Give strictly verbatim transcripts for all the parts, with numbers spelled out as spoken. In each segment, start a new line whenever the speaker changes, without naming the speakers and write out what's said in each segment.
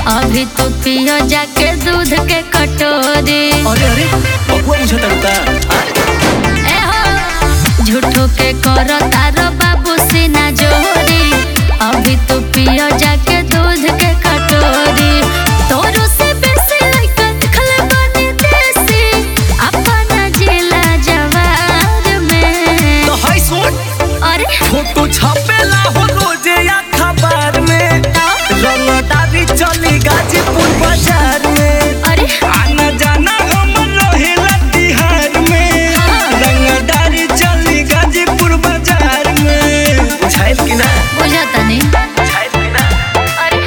अभी तो पियो जाके दूध के कटोरी।
अरे अरे बबुआ मुझे तड़ता
ए हो झूठो के करो तारो बाबू सीना जोरी। अभी तो पियो जाके दूध के कटोरी। तोरो से बेसी लइकन खले बनी देसी अपना जिला जवार में।
तो हाय सुन
अरे
फोटो छापेला हो रोजे अखबार में। रंगदारी चली गाजीपुर बाजार में।
अरे
आना जाना हमर रहेला बिहार में। रंगदारी चली गाजीपुर बाजार में। बुझाइल कि ना
बुझाता नहीं।
बुझाइल कि ना
अरे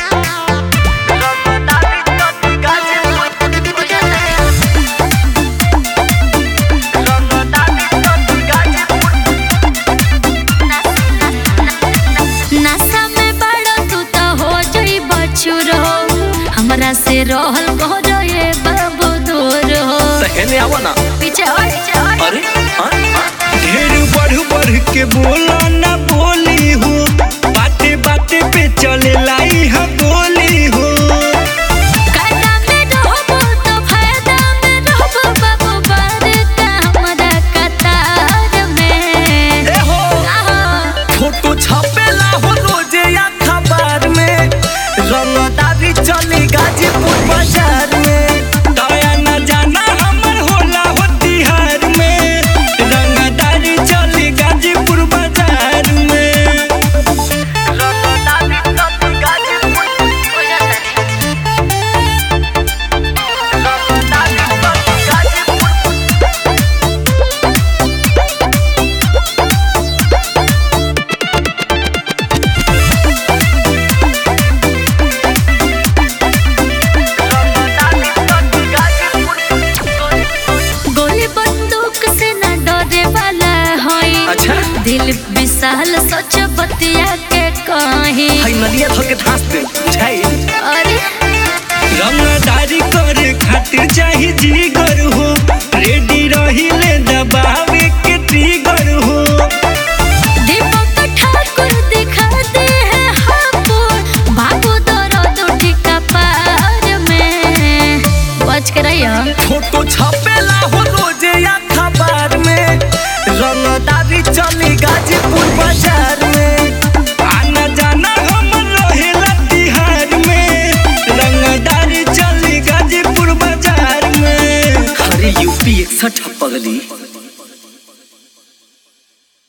रंगदारी चली गाजीपुर
बुझाता नहीं।
रंगदारी चली गाजीपुर।
नशा में बड़ो तू तो हो जई बचुर हो। हमरा से रहल कहो ये बाबू दूर हो।
तहने आवा ना
पीछे हट पीछे हट।
अरे हाँ हाँ ढेर बढ़ बढ़ के बोला ना बोली हो। बाते बाते पे चले लाई है गोली हो।
कायदा में रहबो तो फायदा में रहबो बाबू बरका हमरा कतार में।
ए हो
आहा
फोटो छापेला हो रोजे अखबार में। रंगदारी चली गाजीपुर बाजार में। दया न जाना हमर होला हो बिहार में। रंगदारी चली गाजीपुर बाजार में। रंगदारी चली गाजीपुर।
बुझाता नहीं।
रंगदारी चली गाजीपुर।
गोली बंदूक से न डरे वाला होई।
अच्छा
दिल विशाल सोच बतिया के कहीं।
हाय नदिया धो के धास दे बुझाई।
अरे
रंगदारी करे खातिर चाही जीगर हो। रेडी रहिले दबावे के ट्रिगर हो।
दीपक ठाकुर दिखा दे है हमको बाबू दर्द उठी कपार में। बच के रहियो।
फोटो छापेला हो रोजे अखबार में। रंगदारी चली गाजीपुर बाजार में। आना जाना हमर रहेला बिहार में। रंगदारी चली गाजीपुर बाजार में। अरे यूपी इकसठ पगली।